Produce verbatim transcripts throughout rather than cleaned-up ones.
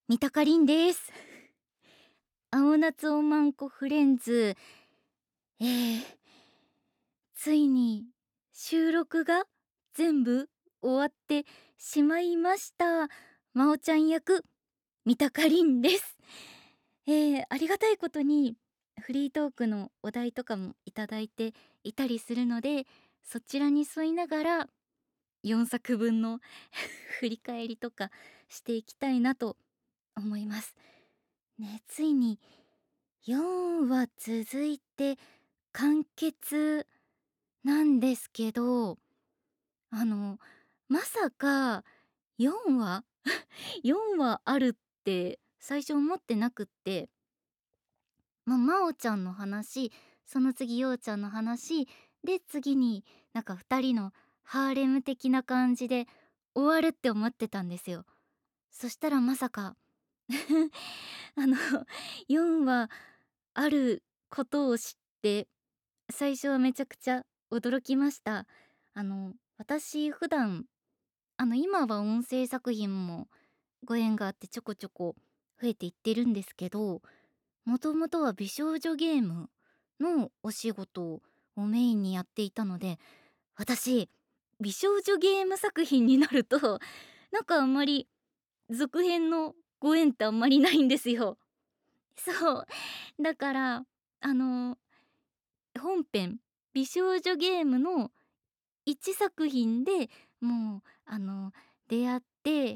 三鷹凛です。青夏おまんこフレンズ、えー、ついに収録が全部終わってしまいました。まおちゃん役三鷹凛です。えー、ありがたいことにフリートークのお題とかもいただいていたりするので、そちらに沿いながらよんさくぶんの振り返りとかしていきたいなと思いますね。ついによんわ続いて完結なんですけど、あのまさかよんわよんわあるって最初思ってなくって、ま、まおちゃんの話、その次ようちゃんの話で、次になんかふたりのハーレム的な感じで終わるって思ってたんですよ。そしたらまさかあのよんわあることを知って、最初はめちゃくちゃ驚きました。あの私普段あの今は音声作品もご縁があってちょこちょこ増えていってるんですけど、もともとは美少女ゲームのお仕事をメインにやっていたので、私美少女ゲーム作品になるとなんかあんまり続編のご縁ってあんまりないんですよ。そうだからあの本編美少女ゲームのいちさく品でもうあの出会って、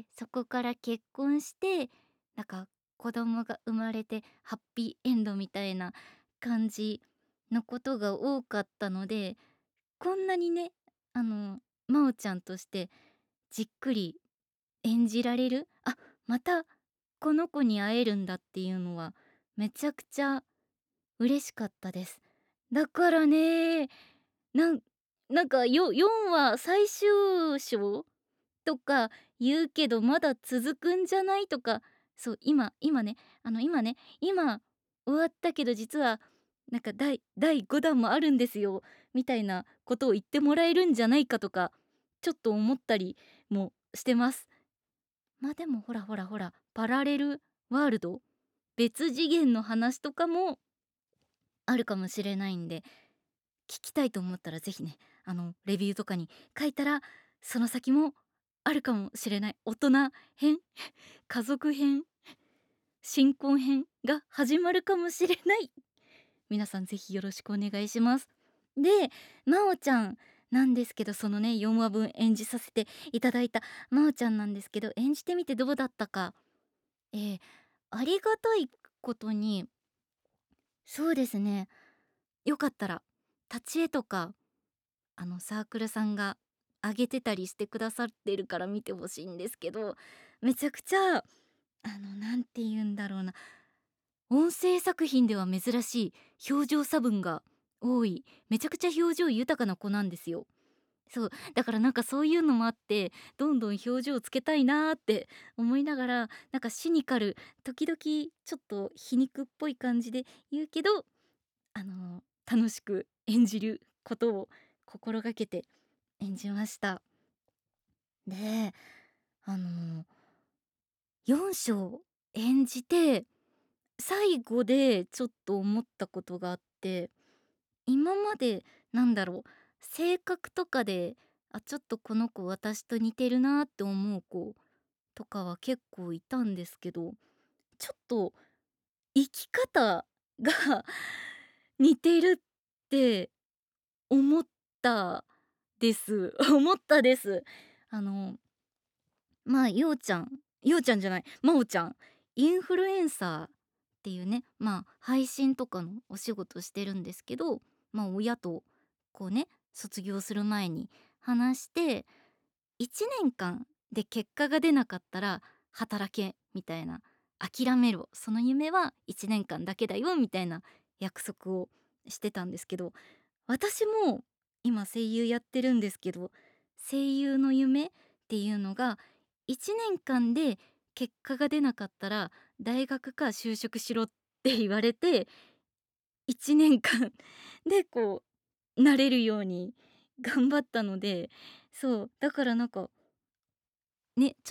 そこから結婚して、なんか子供が生まれてハッピーエンドみたいな感じのことが多かったので、こんなにね、あのまおちゃんとしてじっくり演じられる、あ、またこの子に会えるんだっていうのはめちゃくちゃ嬉しかったです。だからね、なんなんかよよんわ最終章とか言うけどまだ続くんじゃないとか、そう今今ねあの今ね今終わったけど実はなんかだいだいごだんもあるんですよみたいなことを言ってもらえるんじゃないかとかちょっと思ったりもしてます。まあでもほらほらほらパラレルワールド、別次元の話とかもあるかもしれないんで、聞きたいと思ったらぜひね、あのレビューとかに書いたら、その先もあるかもしれない。大人編、家族編、新婚編が始まるかもしれない。皆さんぜひよろしくお願いします。で、まおちゃんなんですけど、そのねよんわぶん演じさせていただいたまおちゃんなんですけど、演じてみてどうだったか。えー、ありがたいことに、そうですね、よかったら立ち絵とかあのサークルさんが上げてたりしてくださってるから見てほしいんですけど、めちゃくちゃあのなんて言うんだろうな、音声作品では珍しい表情差分が多い、めちゃくちゃ表情豊かな子なんですよ。そうだからなんかそういうのもあって、どんどん表情つけたいなーって思いながら、なんかシニカル、時々ちょっと皮肉っぽい感じで言うけど、あの楽しく演じることを心がけて演じました。で、あのよん章演じて最後でちょっと思ったことがあって、今までなんだろう、性格とかで、あ、ちょっとこの子私と似てるなって思う子とかは結構いたんですけど、ちょっと生き方が似てるって思ったです。思ったです。あのまあようちゃんようちゃんじゃない、まおちゃんインフルエンサーっていうね、まあ配信とかのお仕事してるんですけど、まあ親とこうね卒業する前に話して、いちねんかんで結果が出なかったら働けみたいな、諦めろ、その夢はいちねんかんだけだよみたいな約束をしてたんですけど、私も今声優やってるんですけど、声優の夢っていうのがいちねんかんで結果が出なかったら大学か就職しろって言われて、いちねんかんでこうなれるように頑張ったので、そうだからなんかね、ちょっと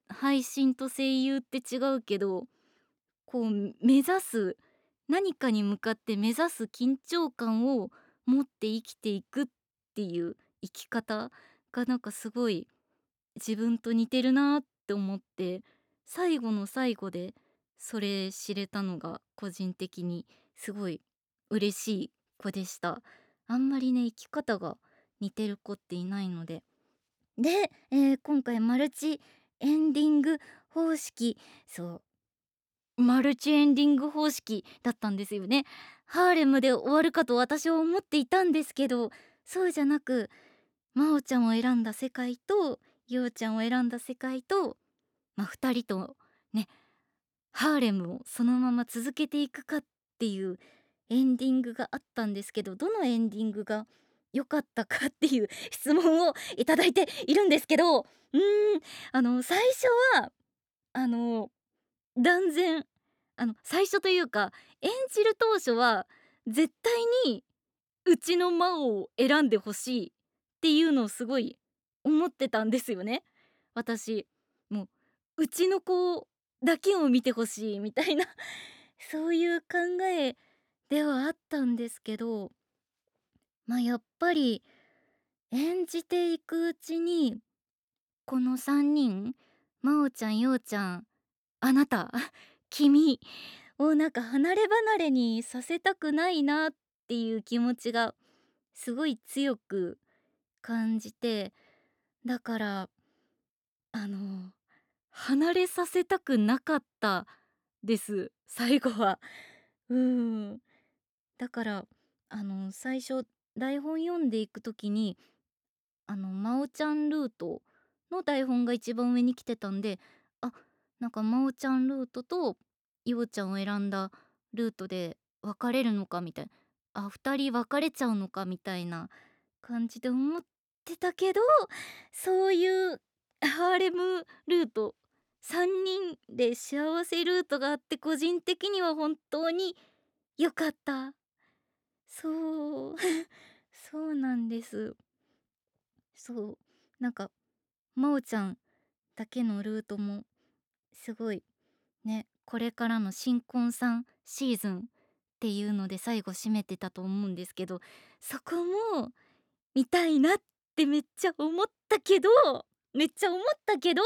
配信と声優って違うけど、こう目指す、何かに向かって目指す緊張感を持って生きていくっていう生き方がなんかすごい自分と似てるなって思って、最後の最後でそれ知れたのが個人的にすごい嬉しい子でした。あんまりね、生き方が似てる子っていないので。で、えー今回マルチエンディング方式、そうマルチエンディング方式だったんですよね。ハーレムで終わるかと私は思っていたんですけど、そうじゃなく、真央ちゃんを選んだ世界とようちゃんを選んだ世界と、まあ、ふたりとね、ハーレムをそのまま続けていくかっていうエンディングがあったんですけど、どのエンディングが良かったかっていう質問をいただいているんですけど、うーんあの最初はあの断然、あの最初というか、演じる当初は絶対にうちの魔王を選んでほしいっていうのをすごい思ってたんですよね。私もううちの子だけを見てほしいみたいなそういう考えではあったんですけど、まあやっぱり演じていくうちに、このさんにん、真央ちゃん、ようちゃん、あなた君をなんか離れ離れにさせたくないなっていう気持ちがすごい強く感じて、だからあの離れさせたくなかったです最後は。うーんだからあの最初台本読んでいく時に、あの真央ちゃんルートの台本が一番上に来てたんで、あ、なんか真央ちゃんルートとようちゃんを選んだルートで分かれるのかみたいな、あ、ふたり分かれちゃうのかみたいな感じで思ってたけど、そういうハーレムルート、さんにんで幸せルートがあって、個人的には本当に良かった。そうそうなんです。そうなんか真央ちゃんだけのルートもすごいね、これからの新婚さんシーズンっていうので最後締めてたと思うんですけど、そこも見たいなってめっちゃ思ったけどめっちゃ思ったけど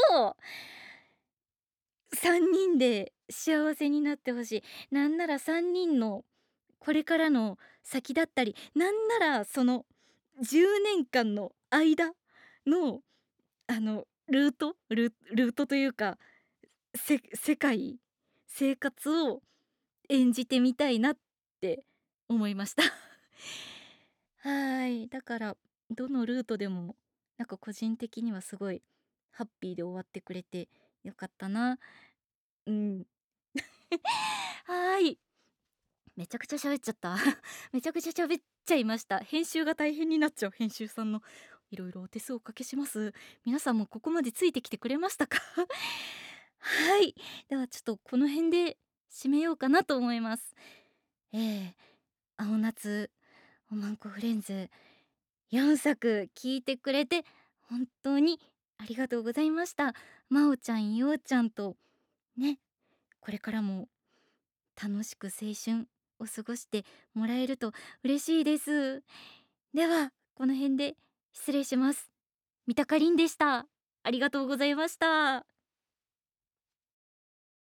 さんにんで幸せになってほしい。なんならさんにんのこれからの先だったり、なんならそのじゅうねんかんの間のあのルートルルートというか、せ世界生活を演じてみたいなって思いましたはい、だからどのルートでもなんか個人的にはすごいハッピーで終わってくれてよかったな。うんはい、めちゃくちゃ喋っちゃっためちゃくちゃ喋っちゃいました。編集が大変になっちゃう。編集さんのいろいろお手数おかけします。皆さんもここまでついてきてくれましたかはい、ではちょっとこの辺で締めようかなと思います。えー、青夏おまんこフレンズよんさく聞いてくれて本当にありがとうございました。まおちゃん、ようちゃんとね、これからも楽しく青春を過ごしてもらえると嬉しいです。ではこの辺で失礼します。三鷹凛でした。ありがとうございました。